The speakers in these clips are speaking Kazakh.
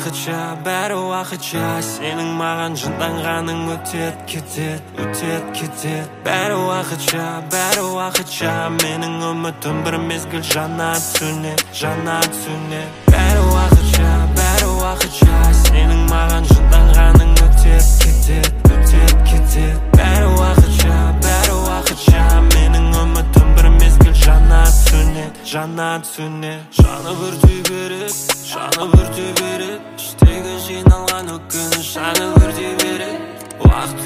уақытша, бәрі уақытша. Сенің маған жынданғаның өтет кетет. Бәрі уақытша, менің үмітім бір мезгіл жана түсіне. Бәрі уақытша, сенің маған жынданғаның өтет кетет. Бәрі уақытша, менің үмітім бір мезгіл жана түсіне. Жаны өртей береді, іштегі жиналған өкініш жаны өртей береді. Уақыт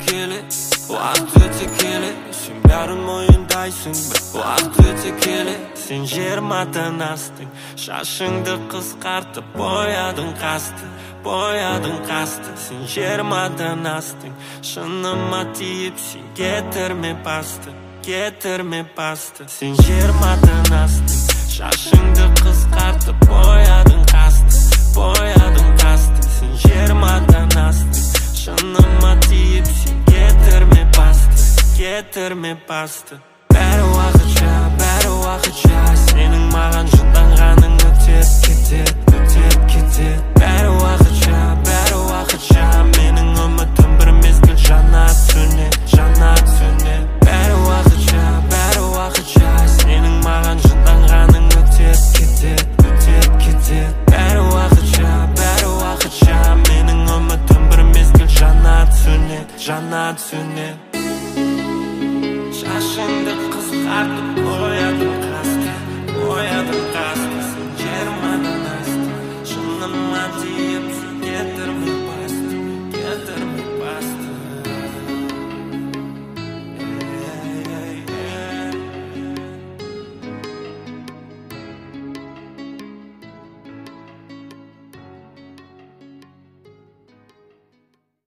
өте келе, сен бәрін мойындайсың, уақыт өте келе. Сен жиырмадан астың, шашыңды қысқартып боядың қасты. Сен жиырмадан астың, шыныма тиіп сен кетірме басты. Сен жиырмадан астың, шашыңды қысқартып боядың қасты. Сен жиырмадан астың, шыныма тиіп сен кетірме басты. Бәрі уақытша, сенің маған жынданғаның өтет кетет. Бәрі уақытша, менің үмітім бір мезгіл жана түсіне. Бәрі уақытша, сенің маған жынданғаның өтет кетет. Бәрі уақытша, менің үмітім бір мезгіл жана түсіне. Шашыңды қысқартып